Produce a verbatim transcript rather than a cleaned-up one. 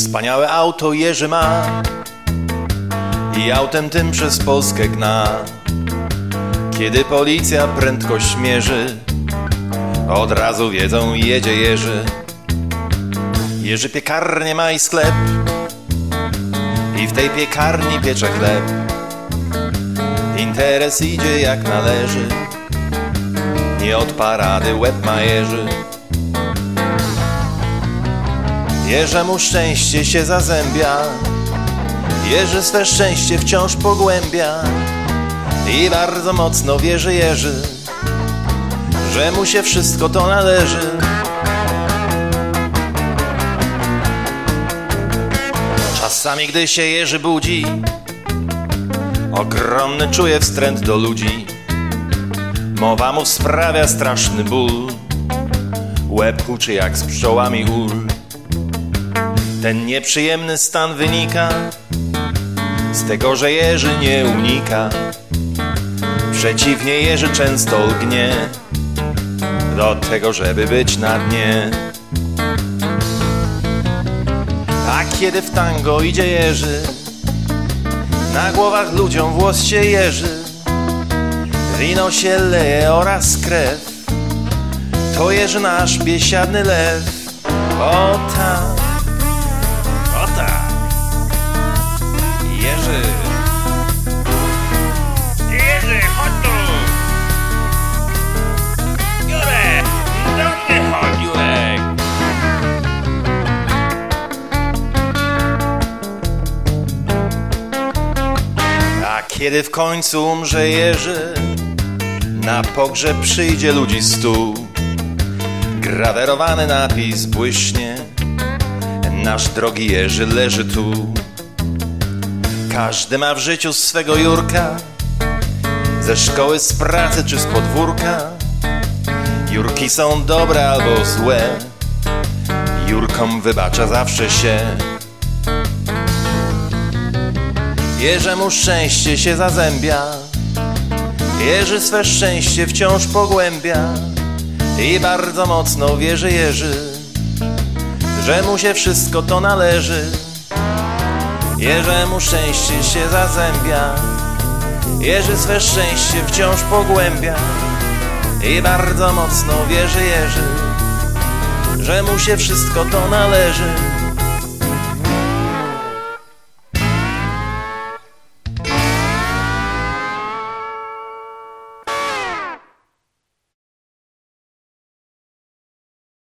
Wspaniałe auto Jerzy ma i autem tym przez Polskę gna. Kiedy policja prędkość mierzy, od razu wiedzą, jedzie Jerzy. Jerzy piekarnię ma i sklep i w tej piekarni piecze chleb. Interes idzie jak należy, nie od parady łeb ma Jerzy. Jerzemu szczęście się zazębia, Jerzy swe szczęście wciąż pogłębia i bardzo mocno wierzy Jerzy, że mu się wszystko to należy. Czasami gdy się Jerzy budzi, ogromny czuje wstręt do ludzi. Mowa mu sprawia straszny ból, łeb huczy jak z pszczołami ul. Ten nieprzyjemny stan wynika z tego, że Jerzy nie unika. Przeciwnie, Jerzy często lgnie do tego, żeby być na dnie. A kiedy w tango idzie Jerzy, na głowach ludziom włos się jeży, wino się leje oraz krew, to Jerzy nasz biesiadny lew. O tak, o tak, Jerzy, Jerzy, chodź tu, Jurek, do mnie chodź, Jurek. A kiedy w końcu umrze Jerzy, na pogrzeb przyjdzie ludzi stół. Grawerowany napis błyśnie, nasz drogi Jerzy leży tu. Każdy ma w życiu swego Jurka, ze szkoły, z pracy czy z podwórka. Jurki są dobre albo złe, Jurkom wybacza zawsze się. Jerzemu szczęście się zazębia, Jerzy swe szczęście wciąż pogłębia i bardzo mocno wierzy Jerzy, że mu się wszystko to należy. Jerzemu szczęście się zazębia, Jerzy swe szczęście wciąż pogłębia i bardzo mocno wierzy Jerzy, że mu się wszystko to należy.